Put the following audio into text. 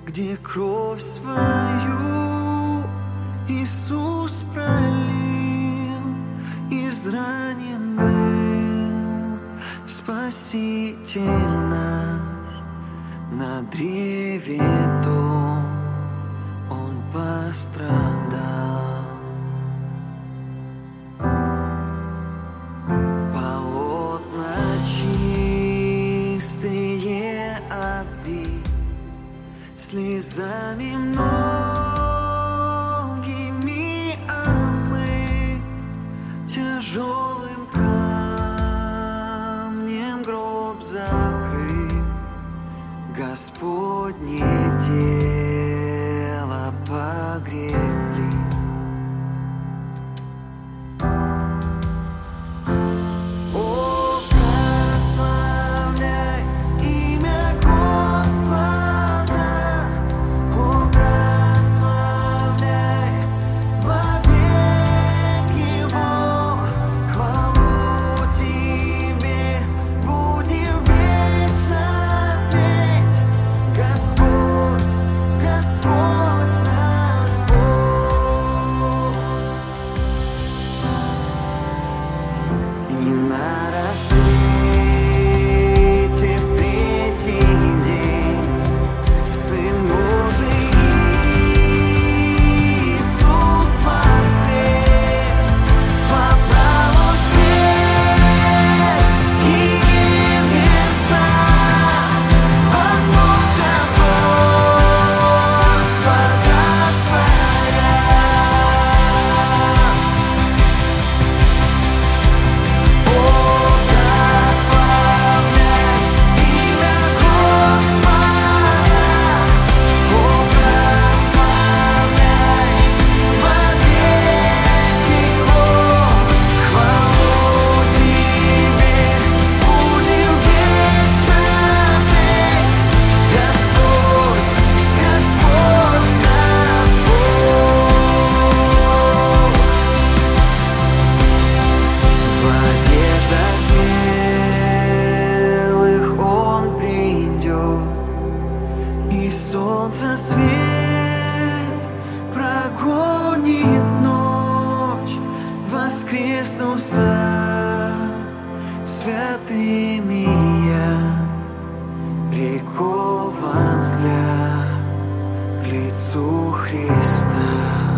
где кровь свою Иисус пролил, изранен был Спаситель наш. На древе том Он пострадал. Полотна чистые обвил слезами многими, а мы тяжелым камнем гроб закрыв, Господне тело погребли. О, прославляй имя Господа, о, прославляй вовек Его, хвалу Тебе будем вечно петь. Господь, Господь наш Бог. И на рассвете в третий день Сын Божий Иисус воскрес, по праву смерть и небеса, вознесся Господа царя. О, прославляй имя Господа, о, прославляй вовек Его, хвалу Тебе будем вечно петь. Господь, Господь наш Бог. В одеждах белых Он придет, и солнце свет прогонит ночь, воскреснув со святыми я, прикован взгляд к лицу Христа.